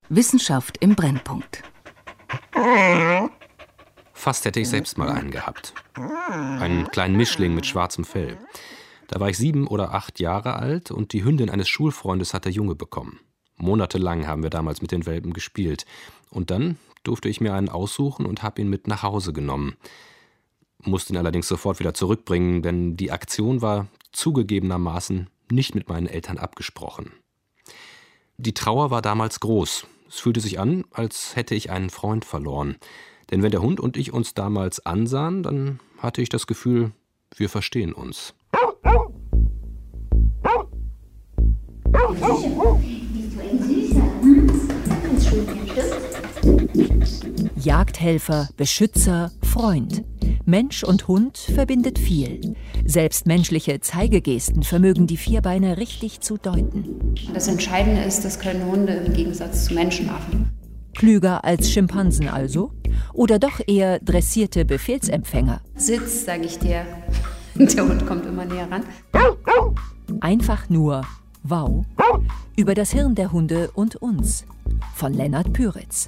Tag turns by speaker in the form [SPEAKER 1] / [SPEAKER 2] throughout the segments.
[SPEAKER 1] Wissenschaft im Brennpunkt.
[SPEAKER 2] Fast hätte ich selbst mal einen gehabt. Einen kleinen Mischling mit schwarzem Fell. Da war ich 7 oder 8 Jahre alt und die Hündin eines Schulfreundes hat der Junge bekommen. Monatelang haben wir damals mit den Welpen gespielt. Und dann durfte ich mir einen aussuchen und habe ihn mit nach Hause genommen. Musste ihn allerdings sofort wieder zurückbringen, denn die Aktion war zugegebenermaßen nicht mit meinen Eltern abgesprochen. Die Trauer war damals groß. Es fühlte sich an, als hätte ich einen Freund verloren. Denn wenn der Hund und ich uns damals ansahen, dann hatte ich das Gefühl, wir verstehen uns.
[SPEAKER 3] Jagdhelfer, Beschützer, Freund. Mensch und Hund verbindet viel. Selbst menschliche Zeigegesten vermögen die Vierbeiner richtig zu deuten.
[SPEAKER 4] Das Entscheidende ist, das können Hunde im Gegensatz zu Menschenaffen.
[SPEAKER 3] Klüger als Schimpansen also? Oder doch eher dressierte Befehlsempfänger?
[SPEAKER 4] Sitz, sage ich dir. Der Hund kommt immer näher ran.
[SPEAKER 3] Einfach nur wow. Über das Hirn der Hunde und uns. Von Lennart Pyritz.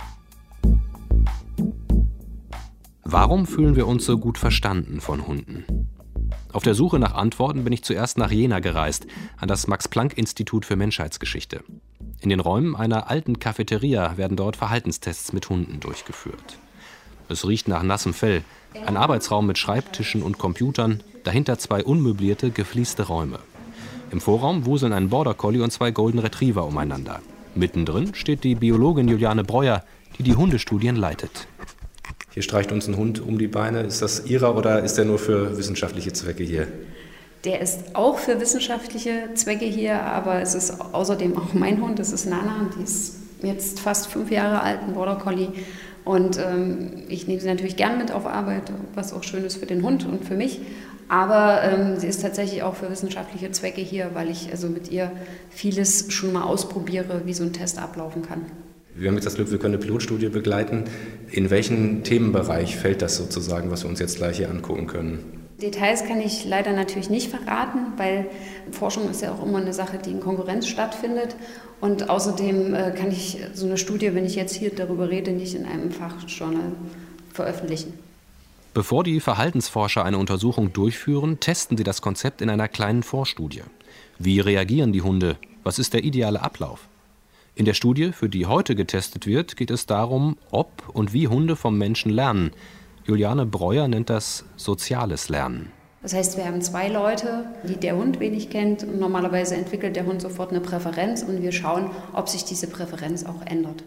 [SPEAKER 2] Warum fühlen wir uns so gut verstanden von Hunden? Auf der Suche nach Antworten bin ich zuerst nach Jena gereist, an das Max-Planck-Institut für Menschheitsgeschichte. In den Räumen einer alten Cafeteria werden dort Verhaltenstests mit Hunden durchgeführt. Es riecht nach nassem Fell, ein Arbeitsraum mit Schreibtischen und Computern, dahinter 2 unmöblierte, geflieste Räume. Im Vorraum wuseln ein Border Collie und 2 Golden Retriever umeinander. Mittendrin steht die Biologin Juliane Breuer, die die Hundestudien leitet.
[SPEAKER 5] Hier streicht uns ein Hund um die Beine. Ist das Ihrer oder ist der nur für wissenschaftliche Zwecke hier?
[SPEAKER 4] Der ist auch für wissenschaftliche Zwecke hier, aber es ist außerdem auch mein Hund. Das ist Nana, die ist jetzt fast 5 Jahre alt, ein Border Collie. Und ich nehme sie natürlich gern mit auf Arbeit, was auch schön ist für den Hund und für mich. Aber sie ist tatsächlich auch für wissenschaftliche Zwecke hier, weil ich also mit ihr vieles schon mal ausprobiere, wie so ein Test ablaufen kann.
[SPEAKER 5] Wir haben jetzt das Glück, wir können eine Pilotstudie begleiten. In welchen Themenbereich fällt das sozusagen, was wir uns jetzt gleich hier angucken können?
[SPEAKER 4] Details kann ich leider natürlich nicht verraten, weil Forschung ist ja auch immer eine Sache, die in Konkurrenz stattfindet. Und außerdem kann ich so eine Studie, wenn ich jetzt hier darüber rede, nicht in einem Fachjournal veröffentlichen.
[SPEAKER 2] Bevor die Verhaltensforscher eine Untersuchung durchführen, testen sie das Konzept in einer kleinen Vorstudie. Wie reagieren die Hunde? Was ist der ideale Ablauf? In der Studie, für die heute getestet wird, geht es darum, ob und wie Hunde vom Menschen lernen. Juliane Breuer nennt das soziales Lernen.
[SPEAKER 4] Das heißt, wir haben 2 Leute, die der Hund wenig kennt. Und normalerweise entwickelt der Hund sofort eine Präferenz und wir schauen, ob sich diese Präferenz auch ändert.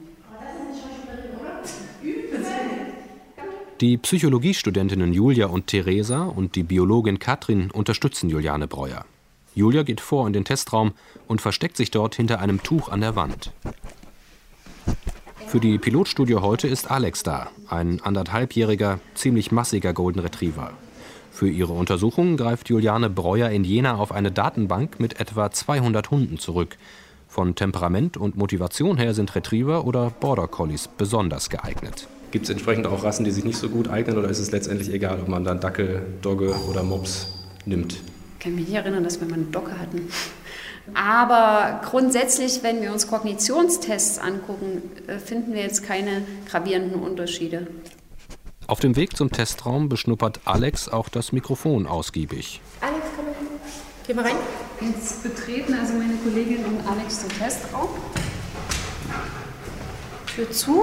[SPEAKER 2] Die Psychologiestudentinnen Julia und Theresa und die Biologin Katrin unterstützen Juliane Breuer. Julia geht vor in den Testraum und versteckt sich dort hinter einem Tuch an der Wand. Für die Pilotstudie heute ist Alex da, ein 1,5-jähriger, ziemlich massiger Golden Retriever. Für ihre Untersuchung greift Juliane Breuer in Jena auf eine Datenbank mit etwa 200 Hunden zurück. Von Temperament und Motivation her sind Retriever oder Border Collies besonders geeignet.
[SPEAKER 5] Gibt es entsprechend auch Rassen, die sich nicht so gut eignen, oder ist es letztendlich egal, ob man dann Dackel, Dogge oder Mops nimmt?
[SPEAKER 4] Ich kann mich nicht erinnern, dass wir mal eine Dogge hatten. Aber grundsätzlich, wenn wir uns Kognitionstests angucken, finden wir jetzt keine gravierenden Unterschiede.
[SPEAKER 2] Auf dem Weg zum Testraum beschnuppert Alex auch das Mikrofon ausgiebig.
[SPEAKER 4] Alex, komm mal. Geh mal rein. Jetzt betreten also meine Kollegin und Alex den Testraum. Tür zu.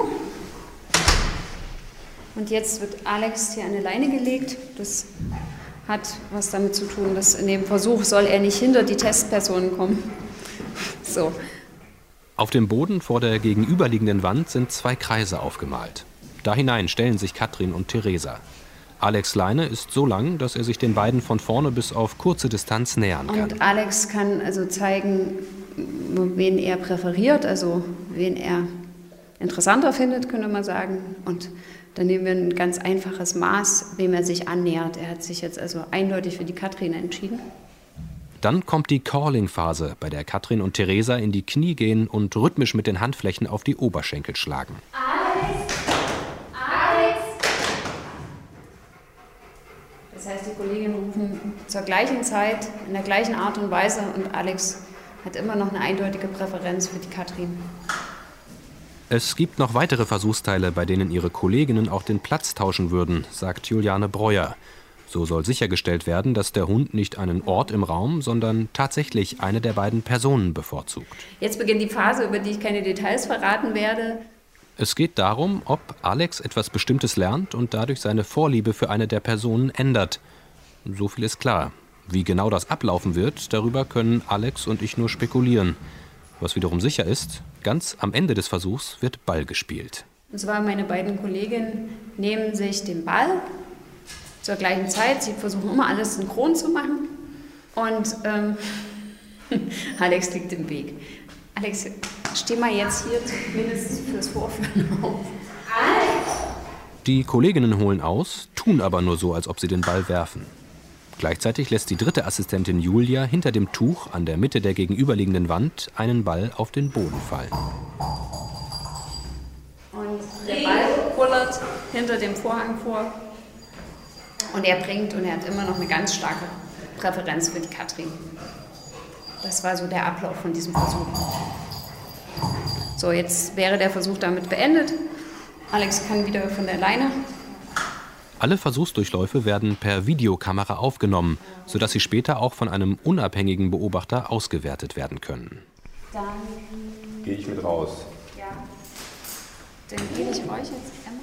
[SPEAKER 4] Und jetzt wird Alex hier an eine Leine gelegt. Das hat was damit zu tun, dass in dem Versuch soll er nicht hinter die Testpersonen kommen. So.
[SPEAKER 2] Auf dem Boden vor der gegenüberliegenden Wand sind 2 Kreise aufgemalt. Da hinein stellen sich Katrin und Theresa. Alex' Leine ist so lang, dass er sich den beiden von vorne bis auf kurze Distanz nähern kann.
[SPEAKER 4] Und Alex kann also zeigen, wen er präferiert, also wen er interessanter findet, könnte man sagen. Und dann nehmen wir ein ganz einfaches Maß, wem er sich annähert. Er hat sich jetzt also eindeutig für die Katrin entschieden.
[SPEAKER 2] Dann kommt die Calling-Phase, bei der Katrin und Theresa in die Knie gehen und rhythmisch mit den Handflächen auf die Oberschenkel schlagen.
[SPEAKER 4] Alex! Alex! Das heißt, die Kolleginnen rufen zur gleichen Zeit, in der gleichen Art und Weise und Alex hat immer noch eine eindeutige Präferenz für die Katrin.
[SPEAKER 2] Es gibt noch weitere Versuchsteile, bei denen ihre Kolleginnen auch den Platz tauschen würden, sagt Juliane Breuer. So soll sichergestellt werden, dass der Hund nicht einen Ort im Raum, sondern tatsächlich eine der beiden Personen bevorzugt.
[SPEAKER 4] Jetzt beginnt die Phase, über die ich keine Details verraten werde.
[SPEAKER 2] Es geht darum, ob Alex etwas Bestimmtes lernt und dadurch seine Vorliebe für eine der Personen ändert. So viel ist klar. Wie genau das ablaufen wird, darüber können Alex und ich nur spekulieren. Was wiederum sicher ist, ganz am Ende des Versuchs wird Ball gespielt.
[SPEAKER 4] Und zwar meine beiden Kolleginnen nehmen sich den Ball zur gleichen Zeit. Sie versuchen immer alles synchron zu machen. Und Alex liegt im Weg. Alex, steh mal jetzt hier zumindest fürs Vorführen auf. Alex!
[SPEAKER 2] Die Kolleginnen holen aus, tun aber nur so, als ob sie den Ball werfen. Gleichzeitig lässt die dritte Assistentin Julia hinter dem Tuch an der Mitte der gegenüberliegenden Wand einen Ball auf den Boden fallen.
[SPEAKER 4] Und der Ball kullert hinter dem Vorhang vor. Und er hat immer noch eine ganz starke Präferenz für die Katrin. Das war so der Ablauf von diesem Versuch. So, jetzt wäre der Versuch damit beendet. Alex kann wieder von der Leine.
[SPEAKER 2] Alle Versuchsdurchläufe werden per Videokamera aufgenommen, sodass sie später auch von einem unabhängigen Beobachter ausgewertet werden können.
[SPEAKER 4] Dann
[SPEAKER 5] gehe ich mit raus.
[SPEAKER 4] Ja. Dann gebe ich euch jetzt Emma.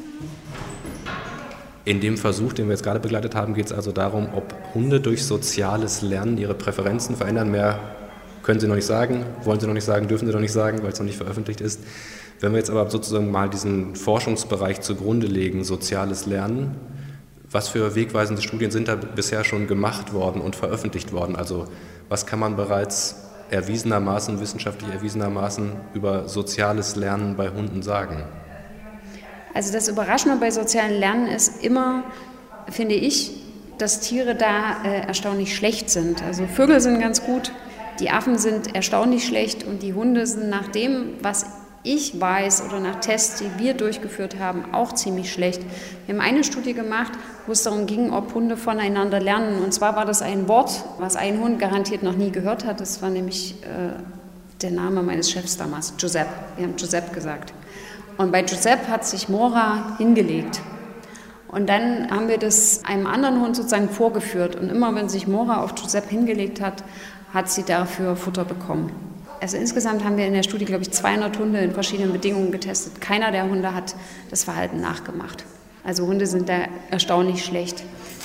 [SPEAKER 5] In dem Versuch, den wir jetzt gerade begleitet haben, geht es also darum, ob Hunde durch soziales Lernen ihre Präferenzen verändern. Mehr können sie noch nicht sagen, wollen sie noch nicht sagen, dürfen sie noch nicht sagen, weil es noch nicht veröffentlicht ist. Wenn wir jetzt aber sozusagen mal diesen Forschungsbereich zugrunde legen, soziales Lernen, was für wegweisende Studien sind da bisher schon gemacht worden und veröffentlicht worden? Also was kann man bereits wissenschaftlich erwiesenermaßen über soziales Lernen bei Hunden sagen?
[SPEAKER 4] Also das Überraschende bei sozialen Lernen ist immer, finde ich, dass Tiere da erstaunlich schlecht sind. Also Vögel sind ganz gut, die Affen sind erstaunlich schlecht und die Hunde sind nach dem, was ich weiß oder nach Tests, die wir durchgeführt haben, auch ziemlich schlecht. Wir haben eine Studie gemacht, wo es darum ging, ob Hunde voneinander lernen. Und zwar war das ein Wort, was ein Hund garantiert noch nie gehört hat. Das war nämlich der Name meines Chefs damals, Giuseppe. Wir haben Giuseppe gesagt. Und bei Giuseppe hat sich Mora hingelegt. Und dann haben wir das einem anderen Hund sozusagen vorgeführt. Und immer wenn sich Mora auf Giuseppe hingelegt hat, hat sie dafür Futter bekommen. Also insgesamt haben wir in der Studie, glaube ich, 200 Hunde in verschiedenen Bedingungen getestet. Keiner der Hunde hat das Verhalten nachgemacht. Also Hunde sind da erstaunlich schlecht.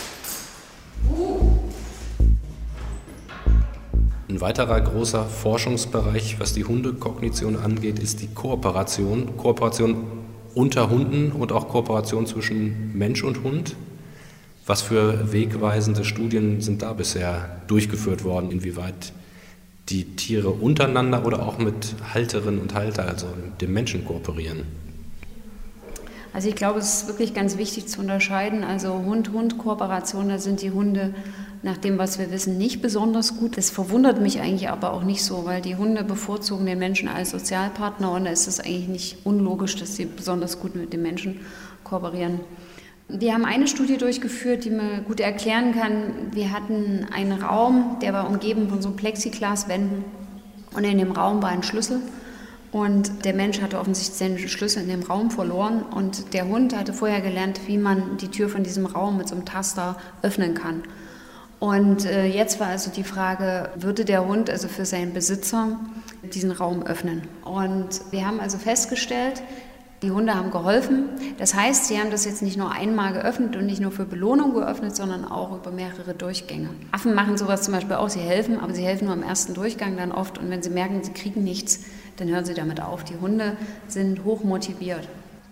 [SPEAKER 5] Ein weiterer großer Forschungsbereich, was die Hundekognition angeht, ist die Kooperation. Kooperation unter Hunden und auch Kooperation zwischen Mensch und Hund. Was für wegweisende Studien sind da bisher durchgeführt worden, inwieweit die Tiere untereinander oder auch mit Halterinnen und Halter, also dem Menschen, kooperieren?
[SPEAKER 4] Also ich glaube, es ist wirklich ganz wichtig zu unterscheiden. Also Hund-Hund-Kooperation, da sind die Hunde nach dem, was wir wissen, nicht besonders gut. Das verwundert mich eigentlich aber auch nicht so, weil die Hunde bevorzugen den Menschen als Sozialpartner und da ist es eigentlich nicht unlogisch, dass sie besonders gut mit den Menschen kooperieren. Wir haben eine Studie durchgeführt, die man gut erklären kann. Wir hatten einen Raum, der war umgeben von so Plexiglaswänden und in dem Raum war ein Schlüssel. Und der Mensch hatte offensichtlich den Schlüssel in dem Raum verloren und der Hund hatte vorher gelernt, wie man die Tür von diesem Raum mit so einem Taster öffnen kann. Und jetzt war also die Frage, würde der Hund also für seinen Besitzer diesen Raum öffnen? Und wir haben also festgestellt, die Hunde haben geholfen. Das heißt, sie haben das jetzt nicht nur einmal geöffnet und nicht nur für Belohnung geöffnet, sondern auch über mehrere Durchgänge. Affen machen sowas zum Beispiel auch, sie helfen, aber sie helfen nur am ersten Durchgang dann oft. Und wenn sie merken, sie kriegen nichts, dann hören sie damit auf. Die Hunde sind hoch motiviert.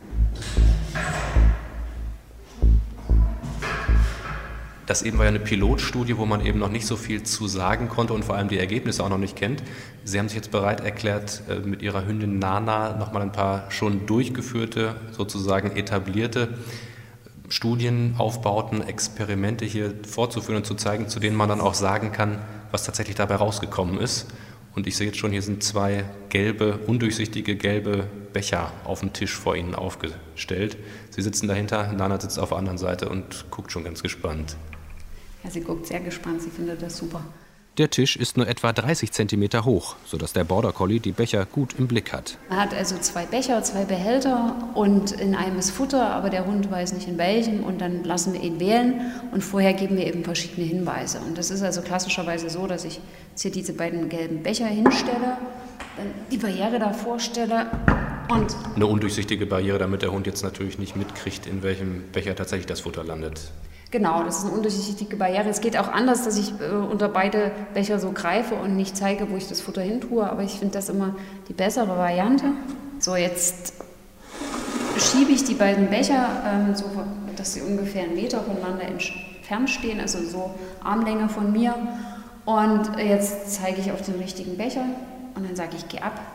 [SPEAKER 5] Das eben war ja eine Pilotstudie, wo man eben noch nicht so viel zu sagen konnte und vor allem die Ergebnisse auch noch nicht kennt. Sie haben sich jetzt bereit erklärt, mit Ihrer Hündin Nana nochmal ein paar schon durchgeführte, sozusagen etablierte Studienaufbauten, Experimente hier vorzuführen und zu zeigen, zu denen man dann auch sagen kann, was tatsächlich dabei rausgekommen ist. Und ich sehe jetzt schon, hier sind 2 gelbe, undurchsichtige gelbe Becher auf dem Tisch vor Ihnen aufgestellt. Sie sitzen dahinter, Nana sitzt auf der anderen Seite und guckt schon ganz gespannt.
[SPEAKER 4] Ja, sie guckt sehr gespannt, sie findet das super.
[SPEAKER 2] Der Tisch ist nur etwa 30 Zentimeter hoch, sodass der Border Collie die Becher gut im Blick hat.
[SPEAKER 4] Man hat also 2 Becher, 2 Behälter und in einem ist Futter, aber der Hund weiß nicht in welchem und dann lassen wir ihn wählen und vorher geben wir eben verschiedene Hinweise. Und das ist also klassischerweise so, dass ich jetzt hier diese beiden gelben Becher hinstelle, dann die Barriere davor stelle und...
[SPEAKER 5] Eine undurchsichtige Barriere, damit der Hund jetzt natürlich nicht mitkriegt, in welchem Becher tatsächlich das Futter landet.
[SPEAKER 4] Genau, das ist eine undurchsichtige Barriere. Es geht auch anders, dass ich unter beide Becher so greife und nicht zeige, wo ich das Futter hin tue, aber ich finde das immer die bessere Variante. So, jetzt schiebe ich die beiden Becher so, dass sie ungefähr 1 Meter voneinander entfernt stehen, also so Armlänge von mir. Und jetzt zeige ich auf den richtigen Becher und dann sage ich, geh ab.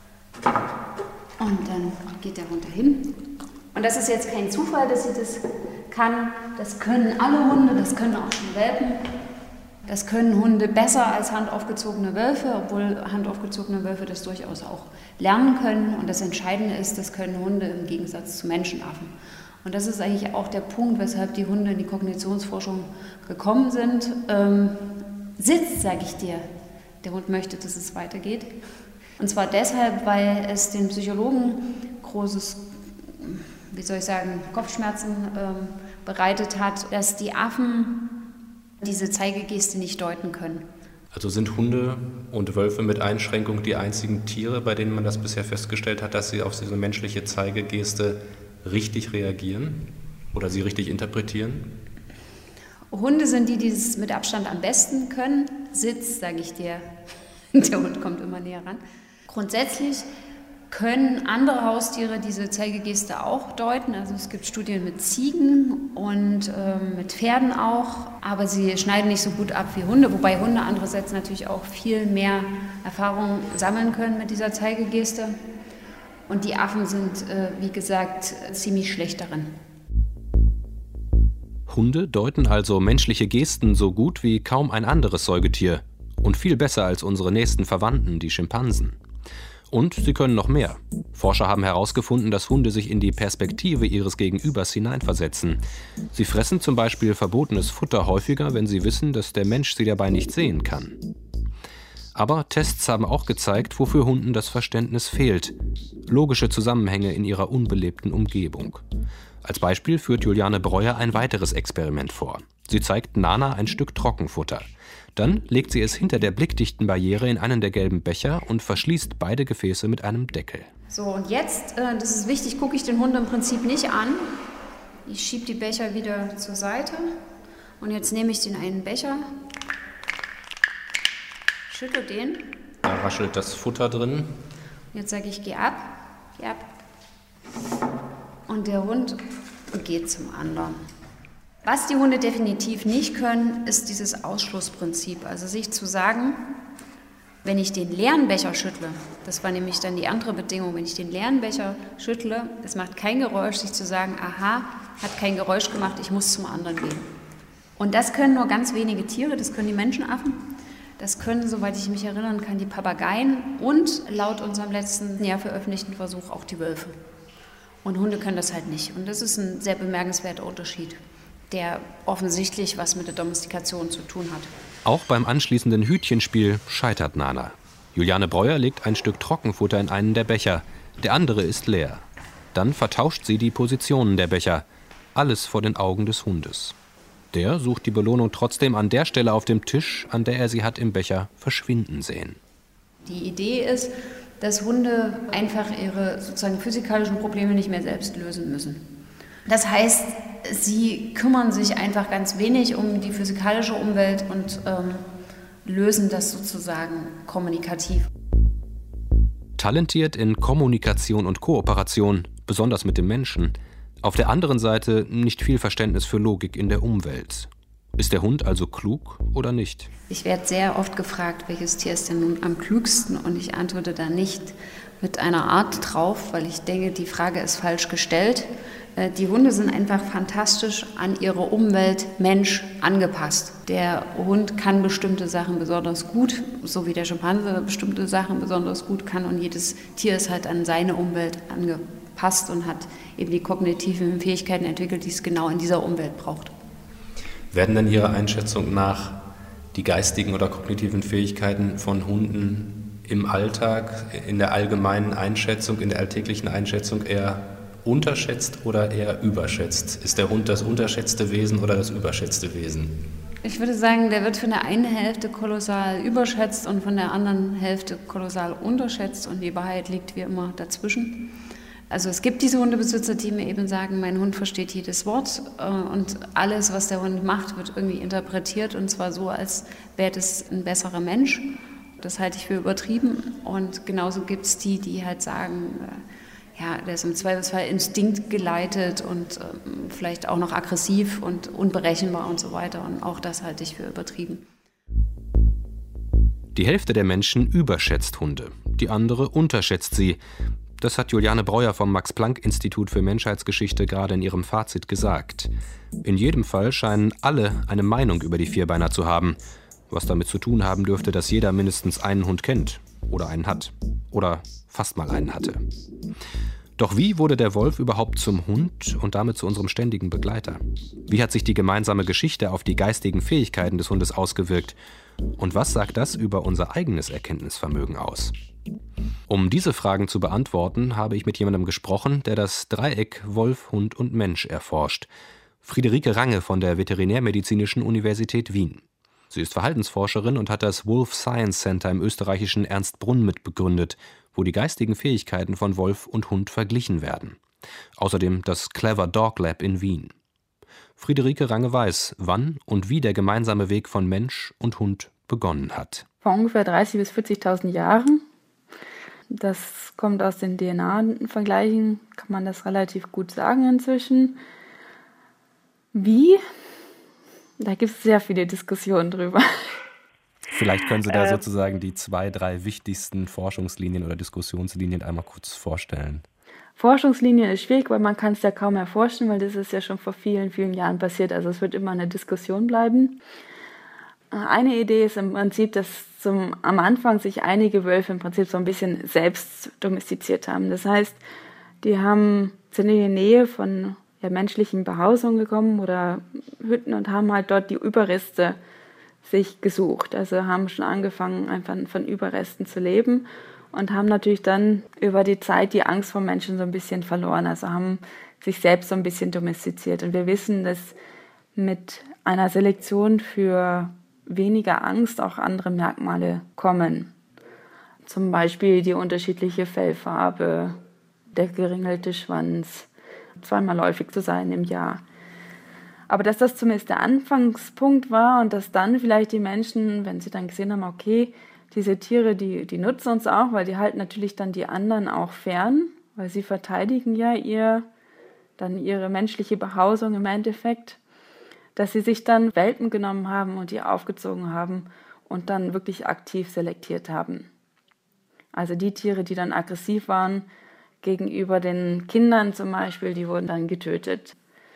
[SPEAKER 4] Und dann geht der Hund dahin. Und das ist jetzt kein Zufall, dass sie das kann. Das können alle Hunde, das können auch schon Welpen. Das können Hunde besser als handaufgezogene Wölfe, obwohl handaufgezogene Wölfe das durchaus auch lernen können. Und das Entscheidende ist, das können Hunde im Gegensatz zu Menschenaffen. Und das ist eigentlich auch der Punkt, weshalb die Hunde in die Kognitionsforschung gekommen sind. Sitz, sage ich dir, der Hund möchte, dass es weitergeht. Und zwar deshalb, weil es den Psychologen großes, Kopfschmerzen bereitet hat, dass die Affen diese Zeigegeste nicht deuten können.
[SPEAKER 5] Also sind Hunde und Wölfe mit Einschränkung die einzigen Tiere, bei denen man das bisher festgestellt hat, dass sie auf diese menschliche Zeigegeste richtig reagieren oder sie richtig interpretieren?
[SPEAKER 4] Hunde sind die es mit Abstand am besten können. Sitz, sage ich dir, der Hund kommt immer näher ran. Grundsätzlich können andere Haustiere diese Zeigegeste auch deuten. Also es gibt Studien mit Ziegen und mit Pferden auch, aber sie schneiden nicht so gut ab wie Hunde, wobei Hunde andererseits natürlich auch viel mehr Erfahrung sammeln können mit dieser Zeigegeste. Und die Affen sind, wie gesagt, ziemlich schlecht darin.
[SPEAKER 2] Hunde deuten also menschliche Gesten so gut wie kaum ein anderes Säugetier und viel besser als unsere nächsten Verwandten, die Schimpansen. Und sie können noch mehr. Forscher haben herausgefunden, dass Hunde sich in die Perspektive ihres Gegenübers hineinversetzen. Sie fressen zum Beispiel verbotenes Futter häufiger, wenn sie wissen, dass der Mensch sie dabei nicht sehen kann. Aber Tests haben auch gezeigt, wofür Hunden das Verständnis fehlt. Logische Zusammenhänge in ihrer unbelebten Umgebung. Als Beispiel führt Juliane Breuer ein weiteres Experiment vor. Sie zeigt Nana ein Stück Trockenfutter. Dann legt sie es hinter der blickdichten Barriere in einen der gelben Becher und verschließt beide Gefäße mit einem Deckel.
[SPEAKER 4] So, und jetzt, das ist wichtig, gucke ich den Hund im Prinzip nicht an. Ich schiebe die Becher wieder zur Seite und jetzt nehme ich den einen Becher, schüttle den.
[SPEAKER 5] Da raschelt das Futter drin.
[SPEAKER 4] Jetzt sage ich, geh ab, geh ab. Und der Hund geht zum anderen. Was die Hunde definitiv nicht können, ist dieses Ausschlussprinzip. Also sich zu sagen, wenn ich den leeren Becher schüttle, das war nämlich dann die andere Bedingung, wenn ich den leeren Becher schüttle, es macht kein Geräusch, sich zu sagen, aha, hat kein Geräusch gemacht, ich muss zum anderen gehen. Und das können nur ganz wenige Tiere, das können die Menschenaffen, das können, soweit ich mich erinnern kann, die Papageien und laut unserem letzten Jahr veröffentlichten Versuch auch die Wölfe. Und Hunde können das halt nicht. Und das ist ein sehr bemerkenswerter Unterschied, der offensichtlich was mit der Domestikation zu tun hat.
[SPEAKER 2] Auch beim anschließenden Hütchenspiel scheitert Nana. Juliane Breuer legt ein Stück Trockenfutter in einen der Becher, der andere ist leer. Dann vertauscht sie die Positionen der Becher, alles vor den Augen des Hundes. Der sucht die Belohnung trotzdem an der Stelle auf dem Tisch, an der er sie hat im Becher verschwinden sehen.
[SPEAKER 4] Die Idee ist, dass Hunde einfach ihre sozusagen physikalischen Probleme nicht mehr selbst lösen müssen. Das heißt, sie kümmern sich einfach ganz wenig um die physikalische Umwelt und lösen das sozusagen kommunikativ.
[SPEAKER 2] Talentiert in Kommunikation und Kooperation, besonders mit dem Menschen. Auf der anderen Seite nicht viel Verständnis für Logik in der Umwelt. Ist der Hund also klug oder nicht?
[SPEAKER 4] Ich werde sehr oft gefragt, welches Tier ist denn nun am klügsten, und ich antworte da nicht mit einer Art drauf, weil ich denke, die Frage ist falsch gestellt. Die Hunde sind einfach fantastisch an ihre Umwelt Mensch angepasst. Der Hund kann bestimmte Sachen besonders gut, so wie der Schimpanse bestimmte Sachen besonders gut kann, und jedes Tier ist halt an seine Umwelt angepasst und hat eben die kognitiven Fähigkeiten entwickelt, die es genau in dieser Umwelt braucht.
[SPEAKER 5] Werden denn Ihrer Einschätzung nach die geistigen oder kognitiven Fähigkeiten von Hunden im Alltag, in der allgemeinen Einschätzung, in der alltäglichen Einschätzung eher unterschätzt oder eher überschätzt? Ist der Hund das unterschätzte Wesen oder das überschätzte Wesen?
[SPEAKER 4] Ich würde sagen, der wird von der einen Hälfte kolossal überschätzt und von der anderen Hälfte kolossal unterschätzt und die Wahrheit liegt wie immer dazwischen. Also es gibt diese Hundebesitzer, die mir eben sagen, mein Hund versteht jedes Wort und alles, was der Hund macht, wird irgendwie interpretiert und zwar so, als wäre das ein besserer Mensch. Das halte ich für übertrieben und genauso gibt es die, die halt sagen, ja, der ist im Zweifelsfall instinktgeleitet und vielleicht auch noch aggressiv und unberechenbar und so weiter. Und auch das halte ich für übertrieben.
[SPEAKER 2] Die Hälfte der Menschen überschätzt Hunde, die andere unterschätzt sie. Das hat Juliane Breuer vom Max-Planck-Institut für Menschheitsgeschichte gerade in ihrem Fazit gesagt. In jedem Fall scheinen alle eine Meinung über die Vierbeiner zu haben, was damit zu tun haben dürfte, dass jeder mindestens einen Hund kennt oder einen hat oder fast mal einen hatte. Doch wie wurde der Wolf überhaupt zum Hund und damit zu unserem ständigen Begleiter? Wie hat sich die gemeinsame Geschichte auf die geistigen Fähigkeiten des Hundes ausgewirkt? Und was sagt das über unser eigenes Erkenntnisvermögen aus? Um diese Fragen zu beantworten, habe ich mit jemandem gesprochen, der das Dreieck Wolf, Hund und Mensch erforscht. Friederike Range von der Veterinärmedizinischen Universität Wien. Sie ist Verhaltensforscherin und hat das Wolf Science Center im österreichischen Ernstbrunn mitbegründet, wo die geistigen Fähigkeiten von Wolf und Hund verglichen werden. Außerdem das Clever Dog Lab in Wien. Friederike Range weiß, wann und wie der gemeinsame Weg von Mensch und Hund begonnen hat.
[SPEAKER 6] Vor ungefähr 30.000 bis 40.000 Jahren. Das kommt aus den DNA-Vergleichen, kann man das relativ gut sagen inzwischen. Wie? Da gibt es sehr viele Diskussionen drüber.
[SPEAKER 2] Vielleicht können Sie da sozusagen die 2, 3 wichtigsten Forschungslinien oder Diskussionslinien einmal kurz vorstellen.
[SPEAKER 6] Forschungslinien ist schwierig, weil man kann es ja kaum erforschen, weil das ist ja schon vor vielen, vielen Jahren passiert. Also es wird immer eine Diskussion bleiben. Eine Idee ist im Prinzip, dass am Anfang sich einige Wölfe im Prinzip so ein bisschen selbst domestiziert haben. Das heißt, die sind in die Nähe von menschlichen Behausungen gekommen oder Hütten und haben halt dort die Überreste sich gesucht. Also haben schon angefangen, einfach von Überresten zu leben und haben natürlich dann über die Zeit die Angst vor Menschen so ein bisschen verloren. Also haben sich selbst so ein bisschen domestiziert. Und wir wissen, dass mit einer Selektion für weniger Angst auch andere Merkmale kommen. Zum Beispiel die unterschiedliche Fellfarbe, der geringelte Schwanz, zweimal läufig zu sein im Jahr. Aber dass das zumindest der Anfangspunkt war und dass dann vielleicht die Menschen, wenn sie dann gesehen haben, okay, diese Tiere, die nutzen uns auch, weil die halten natürlich dann die anderen auch fern, weil sie verteidigen ja ihre menschliche Behausung im Endeffekt, dass sie sich dann Welpen genommen haben und die aufgezogen haben und dann wirklich aktiv selektiert haben. Also die Tiere, die dann aggressiv waren gegenüber den Kindern zum Beispiel, die wurden dann getötet.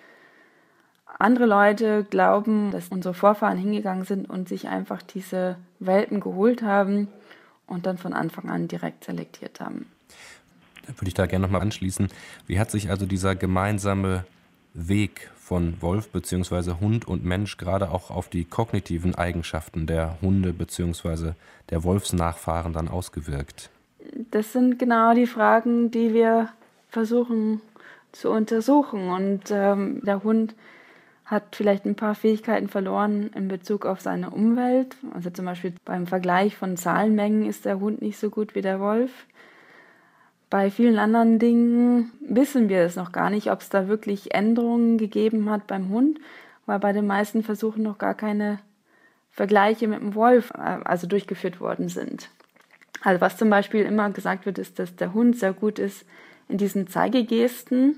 [SPEAKER 6] Andere Leute glauben, dass unsere Vorfahren hingegangen sind und sich einfach diese Welpen geholt haben und dann von Anfang an direkt selektiert haben.
[SPEAKER 2] Da würde ich da gerne nochmal anschließen. Wie hat sich also dieser gemeinsame Weg von Wolf bzw. Hund und Mensch gerade auch auf die kognitiven Eigenschaften der Hunde bzw. der Wolfsnachfahren dann ausgewirkt?
[SPEAKER 6] Das sind genau die Fragen, die wir versuchen zu untersuchen. Und der Hund hat vielleicht ein paar Fähigkeiten verloren in Bezug auf seine Umwelt. Also zum Beispiel beim Vergleich von Zahlenmengen ist der Hund nicht so gut wie der Wolf. Bei vielen anderen Dingen wissen wir es noch gar nicht, ob es da wirklich Änderungen gegeben hat beim Hund, weil bei den meisten Versuchen noch gar keine Vergleiche mit dem Wolf durchgeführt worden sind. Also was zum Beispiel immer gesagt wird, ist, dass der Hund sehr gut ist in diesen Zeigegesten.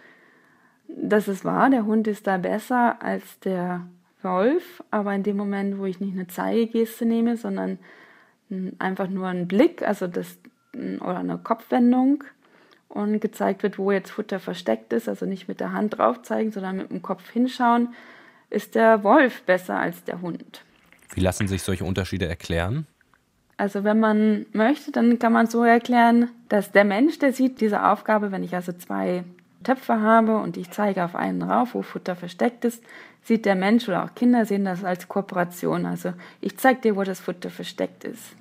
[SPEAKER 6] Das ist wahr, der Hund ist da besser als der Wolf, aber in dem Moment, wo ich nicht eine Zeigegeste nehme, sondern einfach nur einen Blick, oder eine Kopfwendung und gezeigt wird, wo jetzt Futter versteckt ist, also nicht mit der Hand drauf zeigen, sondern mit dem Kopf hinschauen, ist der Wolf besser als der Hund.
[SPEAKER 2] Wie lassen sich solche Unterschiede erklären?
[SPEAKER 6] Also wenn man möchte, dann kann man so erklären, dass der Mensch, der sieht diese Aufgabe, wenn ich also 2 Töpfe habe und ich zeige auf einen rauf, wo Futter versteckt ist, sieht der Mensch oder auch Kinder sehen das als Kooperation. Also ich zeige dir, wo das Futter versteckt ist.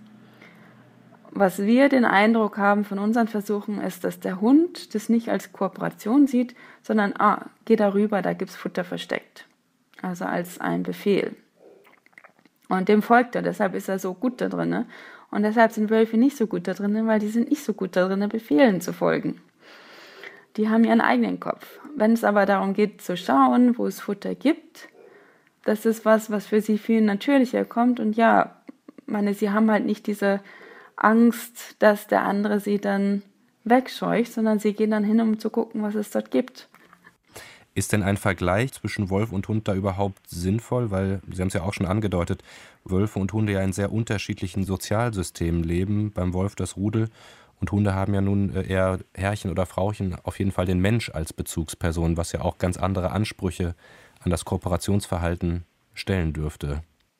[SPEAKER 6] Was wir den Eindruck haben von unseren Versuchen ist, dass der Hund das nicht als Kooperation sieht, sondern, geh da rüber, da gibt's Futter versteckt. Also als ein Befehl. Und dem folgt er, deshalb ist er so gut da drin. Und deshalb sind Wölfe nicht so gut da drin, weil die sind nicht so gut da drin, Befehlen zu folgen. Die haben ihren eigenen Kopf. Wenn es aber darum geht, zu schauen, wo es Futter gibt, das ist was für sie viel natürlicher kommt. Und ja, sie haben halt nicht diese Angst, dass der andere sie dann wegscheucht, sondern sie gehen dann hin, um zu gucken, was es dort gibt.
[SPEAKER 2] Ist denn ein Vergleich zwischen Wolf und Hund da überhaupt sinnvoll? Weil, Sie haben es ja auch schon angedeutet, Wölfe und Hunde ja in sehr unterschiedlichen Sozialsystemen leben. Beim Wolf das Rudel und Hunde haben ja nun eher Herrchen oder Frauchen, auf jeden Fall den Mensch als Bezugsperson, was ja auch ganz andere Ansprüche an das Kooperationsverhalten stellen dürfte.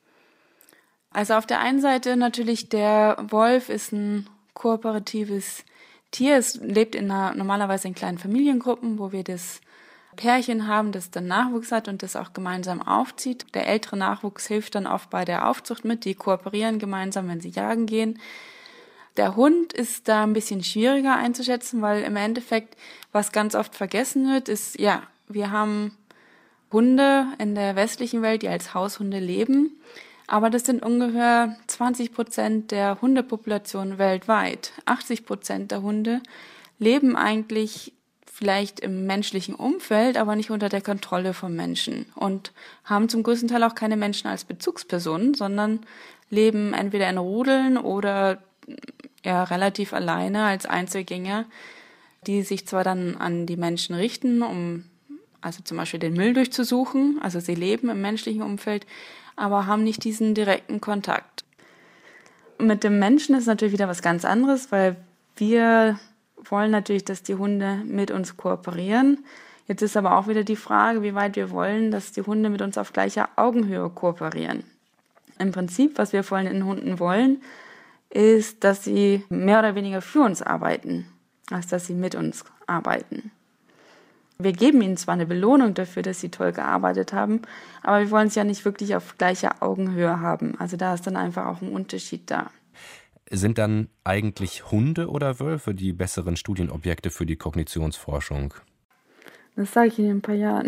[SPEAKER 6] Also auf der einen Seite natürlich, der Wolf ist ein kooperatives Tier. Es lebt normalerweise in kleinen Familiengruppen, wo wir das Pärchen haben, das dann Nachwuchs hat und das auch gemeinsam aufzieht. Der ältere Nachwuchs hilft dann oft bei der Aufzucht mit, die kooperieren gemeinsam, wenn sie jagen gehen. Der Hund ist da ein bisschen schwieriger einzuschätzen, weil im Endeffekt, was ganz oft vergessen wird, ist, ja, wir haben Hunde in der westlichen Welt, die als Haushunde leben, aber das sind ungefähr 20% der Hundepopulation weltweit. 80% der Hunde leben eigentlich vielleicht im menschlichen Umfeld, aber nicht unter der Kontrolle von Menschen und haben zum größten Teil auch keine Menschen als Bezugspersonen, sondern leben entweder in Rudeln oder ja relativ alleine als Einzelgänger, die sich zwar dann an die Menschen richten, um also zum Beispiel den Müll durchzusuchen, also sie leben im menschlichen Umfeld, aber haben nicht diesen direkten Kontakt. Mit dem Menschen ist natürlich wieder was ganz anderes, weil wir wollen natürlich, dass die Hunde mit uns kooperieren. Jetzt ist aber auch wieder die Frage, wie weit wir wollen, dass die Hunde mit uns auf gleicher Augenhöhe kooperieren. Im Prinzip, was wir von den Hunden wollen, ist, dass sie mehr oder weniger für uns arbeiten, als dass sie mit uns arbeiten. Wir geben ihnen zwar eine Belohnung dafür, dass sie toll gearbeitet haben, aber wir wollen es ja nicht wirklich auf gleicher Augenhöhe haben. Also da ist dann einfach auch ein Unterschied da.
[SPEAKER 2] Sind dann eigentlich Hunde oder Wölfe die besseren Studienobjekte für die Kognitionsforschung?
[SPEAKER 6] Das sage ich in ein paar Jahren.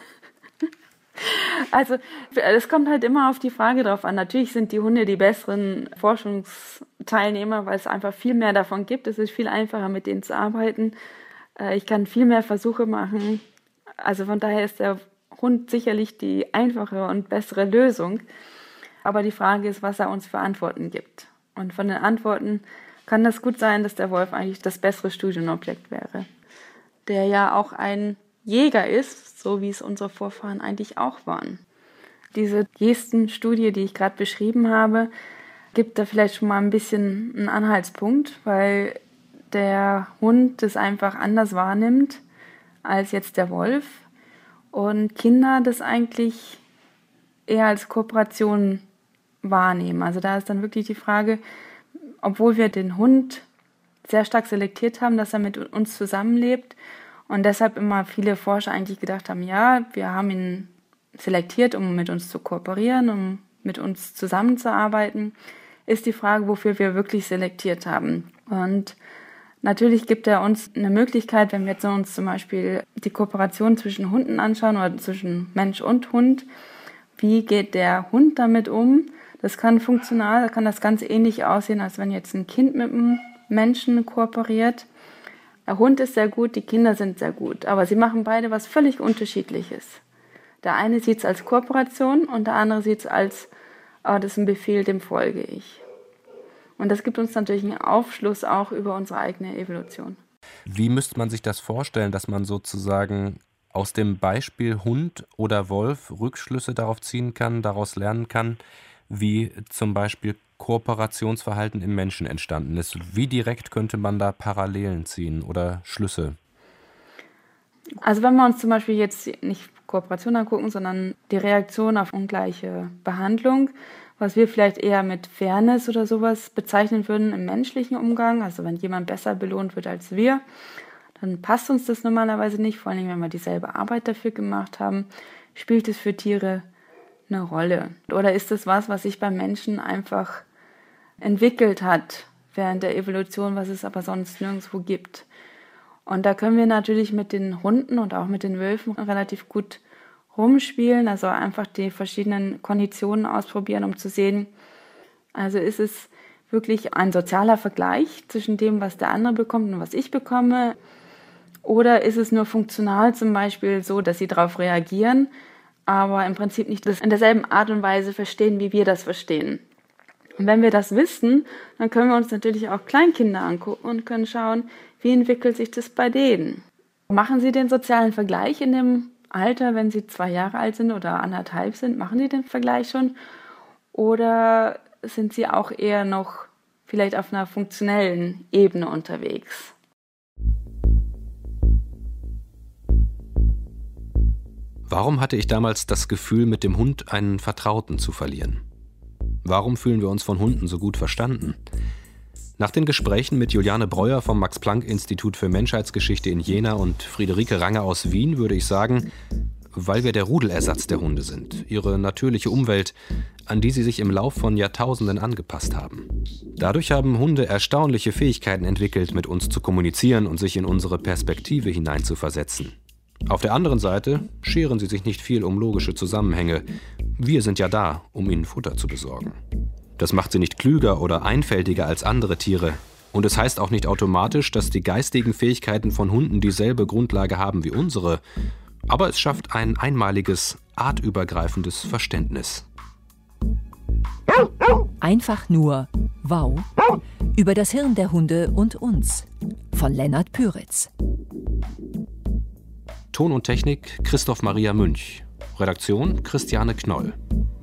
[SPEAKER 6] Also es kommt halt immer auf die Frage drauf an. Natürlich sind die Hunde die besseren Forschungsteilnehmer, weil es einfach viel mehr davon gibt. Es ist viel einfacher, mit denen zu arbeiten. Ich kann viel mehr Versuche machen. Also von daher ist der Hund sicherlich die einfache und bessere Lösung. Aber die Frage ist, was er uns für Antworten gibt. Und von den Antworten kann das gut sein, dass der Wolf eigentlich das bessere Studienobjekt wäre. Der ja auch ein Jäger ist, so wie es unsere Vorfahren eigentlich auch waren. Diese Gestenstudie, die ich gerade beschrieben habe, gibt da vielleicht schon mal ein bisschen einen Anhaltspunkt, weil der Hund das einfach anders wahrnimmt als jetzt der Wolf und Kinder das eigentlich eher als Kooperation wahrnehmen. Also da ist dann wirklich die Frage, obwohl wir den Hund sehr stark selektiert haben, dass er mit uns zusammenlebt und deshalb immer viele Forscher eigentlich gedacht haben, ja, wir haben ihn selektiert, um mit uns zu kooperieren, um mit uns zusammenzuarbeiten, ist die Frage, wofür wir wirklich selektiert haben. Und natürlich gibt er uns eine Möglichkeit, wenn wir jetzt uns zum Beispiel die Kooperation zwischen Hunden anschauen oder zwischen Mensch und Hund, wie geht der Hund damit um? Das kann funktional, da kann das ganz ähnlich aussehen, als wenn jetzt ein Kind mit einem Menschen kooperiert. Der Hund ist sehr gut, die Kinder sind sehr gut, aber sie machen beide was völlig Unterschiedliches. Der eine sieht es als Kooperation und der andere sieht es als, das ist ein Befehl, dem folge ich. Und das gibt uns natürlich einen Aufschluss auch über unsere eigene Evolution.
[SPEAKER 2] Wie müsste man sich das vorstellen, dass man sozusagen aus dem Beispiel Hund oder Wolf Rückschlüsse darauf ziehen kann, daraus lernen kann, wie zum Beispiel Kooperationsverhalten im Menschen entstanden ist? Wie direkt könnte man da Parallelen ziehen oder Schlüsse?
[SPEAKER 6] Also wenn wir uns zum Beispiel jetzt nicht Kooperation angucken, sondern die Reaktion auf ungleiche Behandlung, was wir vielleicht eher mit Fairness oder sowas bezeichnen würden im menschlichen Umgang, also wenn jemand besser belohnt wird als wir, dann passt uns das normalerweise nicht, vor allem wenn wir dieselbe Arbeit dafür gemacht haben. Spielt es für Tiere eine Rolle? Oder ist es was sich beim Menschen einfach entwickelt hat während der Evolution, was es aber sonst nirgendwo gibt? Und da können wir natürlich mit den Hunden und auch mit den Wölfen relativ gut rumspielen, also einfach die verschiedenen Konditionen ausprobieren, um zu sehen, also ist es wirklich ein sozialer Vergleich zwischen dem, was der andere bekommt und was ich bekomme, oder ist es nur funktional zum Beispiel so, dass sie darauf reagieren, aber im Prinzip nicht das in derselben Art und Weise verstehen, wie wir das verstehen. Und wenn wir das wissen, dann können wir uns natürlich auch Kleinkinder angucken und können schauen, wie entwickelt sich das bei denen. Machen sie den sozialen Vergleich in dem Alter, wenn sie 2 Jahre alt sind oder 1,5 sind, machen die den Vergleich schon? Oder sind sie auch eher noch vielleicht auf einer funktionellen Ebene unterwegs?
[SPEAKER 2] Warum hatte ich damals das Gefühl, mit dem Hund einen Vertrauten zu verlieren? Warum fühlen wir uns von Hunden so gut verstanden? Nach den Gesprächen mit Juliane Breuer vom Max-Planck-Institut für Menschheitsgeschichte in Jena und Friederike Range aus Wien würde ich sagen, weil wir der Rudelersatz der Hunde sind, ihre natürliche Umwelt, an die sie sich im Lauf von Jahrtausenden angepasst haben. Dadurch haben Hunde erstaunliche Fähigkeiten entwickelt, mit uns zu kommunizieren und sich in unsere Perspektive hineinzuversetzen. Auf der anderen Seite scheren sie sich nicht viel um logische Zusammenhänge. Wir sind ja da, um ihnen Futter zu besorgen. Das macht sie nicht klüger oder einfältiger als andere Tiere. Und es heißt auch nicht automatisch, dass die geistigen Fähigkeiten von Hunden dieselbe Grundlage haben wie unsere. Aber es schafft ein einmaliges, artübergreifendes Verständnis.
[SPEAKER 3] Einfach nur wow über das Hirn der Hunde und uns von Lennart Püritz.
[SPEAKER 2] Ton und Technik Christoph Maria Münch. Redaktion Christiane Knoll.